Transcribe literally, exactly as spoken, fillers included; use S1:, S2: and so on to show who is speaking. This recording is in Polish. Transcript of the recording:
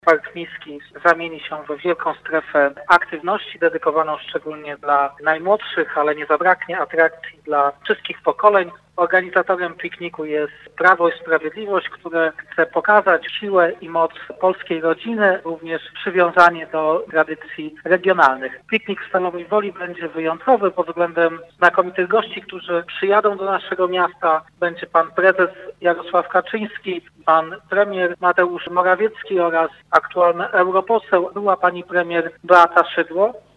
S1: Park Miejski zamieni się w wielką strefę aktywności dedykowaną szczególnie dla najmłodszych, ale nie zabraknie atrakcji dla wszystkich pokoleń. Organizatorem pikniku jest Prawo i Sprawiedliwość, które chce pokazać siłę i moc polskiej rodziny, również przywiązanie do tradycji regionalnych. Piknik w Stalowej Woli będzie wyjątkowy pod względem znakomitych gości, którzy przyjadą do naszego miasta. Będzie pan prezes Jarosław Kaczyński, pan premier Mateusz Morawiecki oraz aktualny europoseł, była pani premier Beata Szydło.